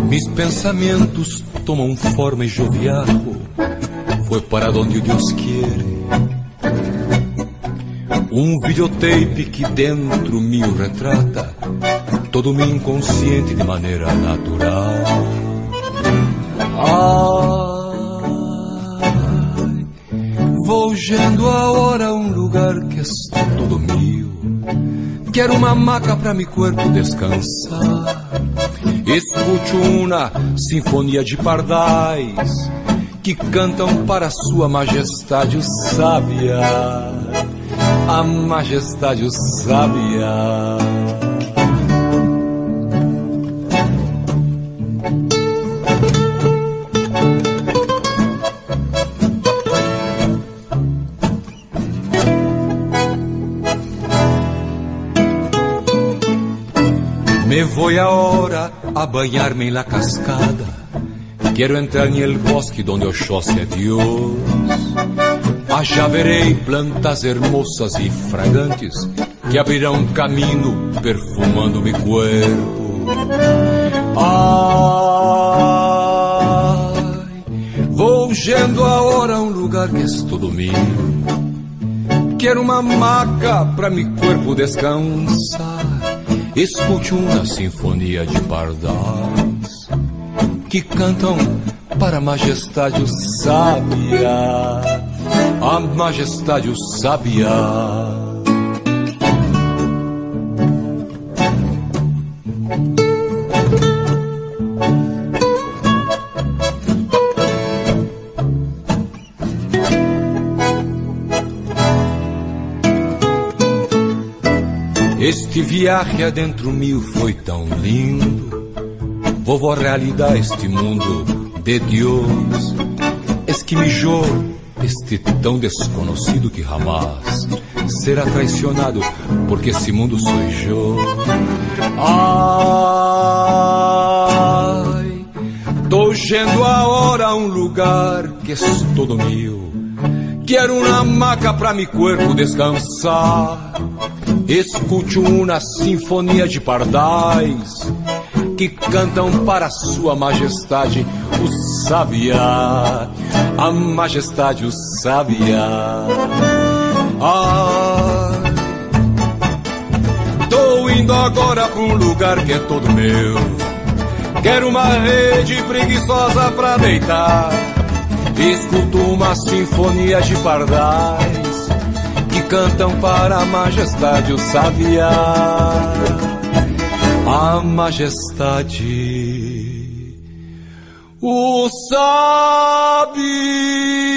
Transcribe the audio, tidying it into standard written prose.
Mis pensamentos tomam forma e joviaco, foi para onde Deus quiere. Videotape que dentro meu retrata todo meu inconsciente de maneira natural. Vou yendo agora a lugar que é todo meu. Quero uma maca pra meu corpo descansar. Escuto uma sinfonia de pardais que cantam para sua majestade o sábia, a majestade o sábia. Me voy ahora a banhar-me en la cascada. Quiero entrar en el bosque donde Oxóssi é Dios. Allá verei plantas hermosas e fragantes que abrirão caminho perfumando mi cuerpo. Vou yendo agora a lugar que é todo meu. Quero uma maca pra mi cuerpo descansar. Escute uma sinfonia de pardais que cantam para a majestade o sábia, a majestade o sábia. Este viaje adentro meu foi tão lindo. Vou realidade este mundo de Deus. Es que mi yo, este tão desconhecido que jamás será traicionado, porque esse mundo sou eu. Tô yendo agora a lugar que é todo meu. Quero uma maca pra mi corpo descansar. Escute uma sinfonia de pardais que cantam para sua majestade o sábia, a majestade o sábia. Tô indo agora pra lugar que é todo meu. Quero uma rede preguiçosa pra deitar. Escuto uma sinfonia de pardais que cantam para a majestade o sábia, a majestade o sábia.